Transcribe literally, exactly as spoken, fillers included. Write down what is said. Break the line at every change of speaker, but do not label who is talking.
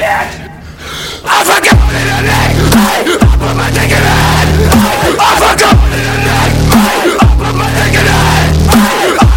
it! I forgot what it is! I put my dick in it! I forgot what it is! I put my dick in it!